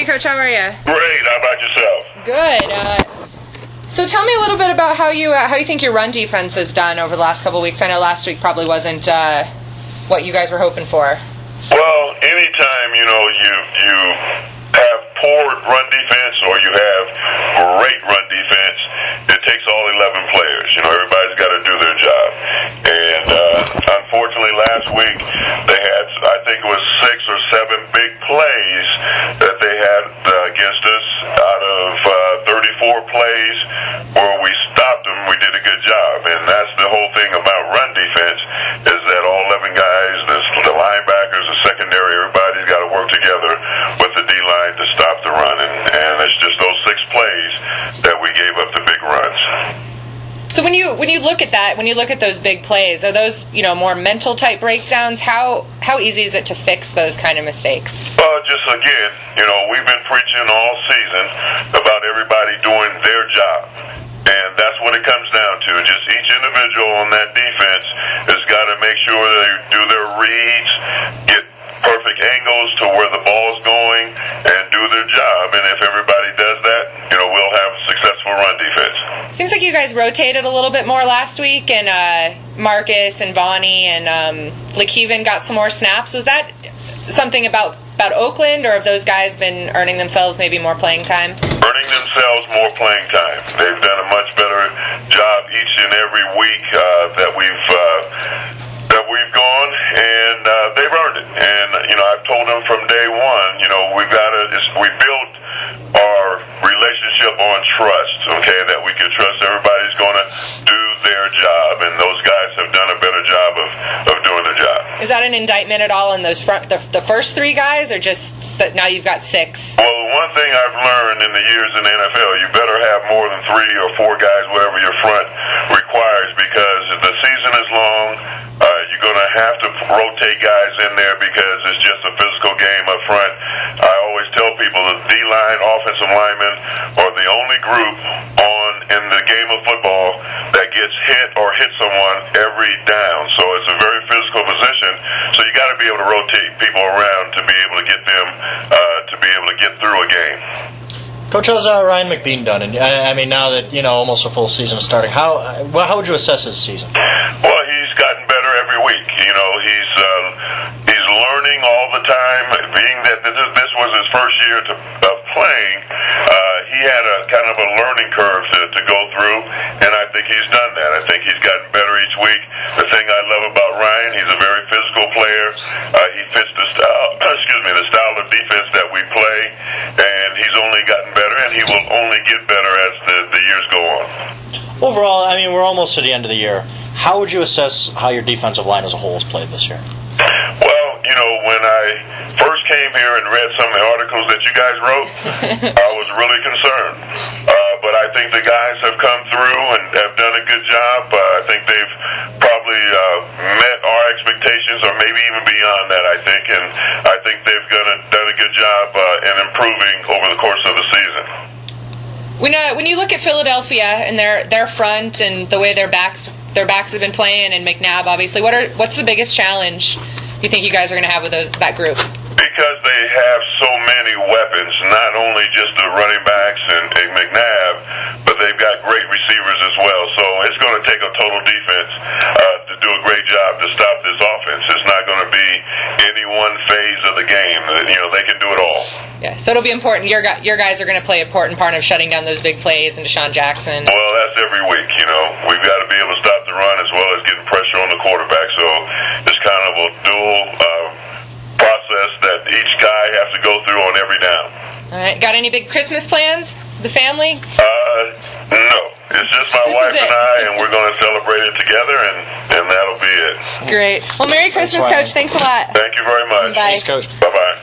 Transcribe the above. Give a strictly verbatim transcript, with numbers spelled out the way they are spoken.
Hey, Coach, how are you? Great. How about yourself? Good. Uh, so tell me a little bit about how you uh, how you think your run defense has done over the last couple of weeks. I know last week probably wasn't uh, what you guys were hoping for. Well, anytime, you know, you you have poor run defense or you have great run defense, it takes all eleven players. You know, everybody's got to do their job. And uh, unfortunately, last week they had, I think it was six or seven big plays that they had uh, against us. Out of uh, thirty-four plays where we stopped them, we did a good job. And that's the whole thing about run defense, is that all eleven guys, the, the linebackers, the secondary, everybody's got to work together with the D-line to stop the run. And, and it's just those six plays that we gave up the big runs. So when you when you look at that, when you look at those big plays, are those, you know, more mental type breakdowns? How how easy is it to fix those kind of mistakes? Well, just again, you know, we've been preaching all season about everybody doing their job. And that's what it comes down to. Just each individual on that defense has got to make sure they do their reads, get perfect angles to where the ball's going, and do their job. And if everybody does that, you know, we'll have a successful run defense. Seems like you guys rotated a little bit more last week, and uh, Marcus and Vonnie and um, LeKeven got some more snaps. Was that something about, about Oakland, or have those guys been earning themselves maybe more playing time? Earning themselves more playing time. They've done a much better job each and every week uh, that we've uh, that we've gone, and uh, they've earned it. And you know, I've told them from day one, you know, we've got to we built our relationship on trust. Okay, that we can trust everybody's going to do their job, and those guys have done a better job of, of doing their job. Is that an indictment at all in those front the, the first three guys, or just that now you've got six? Well, the one thing I've learned in the years in the N F L, you better have more than three or four guys, whatever your front requires, because if the season is long, uh, you're going to have to rotate guys in there because it's just a physical game up front. I always tell people the D-line, offensive linemen are the only group on in the game of football that gets hit or hit someone every down. So it's a very physical position. So you got to be able to rotate people around to be able to get them uh, to be able to get through a game. Coach, how's uh, Ryan McBean done? And I, I mean, now that, you know, almost a full season is starting, how uh, well, how would you assess his season? Well, he's gotten better every week. You know, he's uh, he's learning all the time. Being that this, this was his first year to, of playing, uh, he had a kind of a learning curve to, to go through, and I think he's done that. I think he's gotten better each week. The thing I love about Ryan, he's a very physical player. Uh, he fits the style, excuse me, the style of defense that we play, and he's only gotten better, and he will only get better as the, the years go on. Overall, I mean, we're almost to the end of the year. How would you assess how your defensive line as a whole has played this year? Well, you know, when I first came here and read some of the articles that you guys wrote, I was really concerned. Uh, but I think the guys have come through and have done a good job. Uh, I think they've probably uh, met our expectations, or maybe even beyond that, I think. And I think they've done a, done a good job uh, in improving over the course of the season. When uh, when you look at Philadelphia and their their front and the way their backs their backs have been playing, and McNabb obviously, what are what's the biggest challenge you think you guys are going to have with those that group? Because they have so many weapons, not only just the running backs and, and McNabb, but they've got great receivers as well. So it's going to take a total defense uh, to do a great job to stop this offense. It's not going to be any one phase of the game. You know, they can do it all. Yeah, so it'll be important. Your your guys are going to play an important part of shutting down those big plays and Deshaun Jackson. Well, that's every week. You know, we've got to be able to stop the run as well as getting pressure on the quarterback. So it's kind of a dual uh, process that each guy has to go through on every down. All right, got any big Christmas plans? The family? Uh, no. It's just my This wife is it. and I, and we're going to celebrate it together, and, and that'll be it. Great. Well, Merry Christmas, Ryan. Coach. Thanks a lot. Thank you very much. Bye. Thanks, Coach. Bye-bye.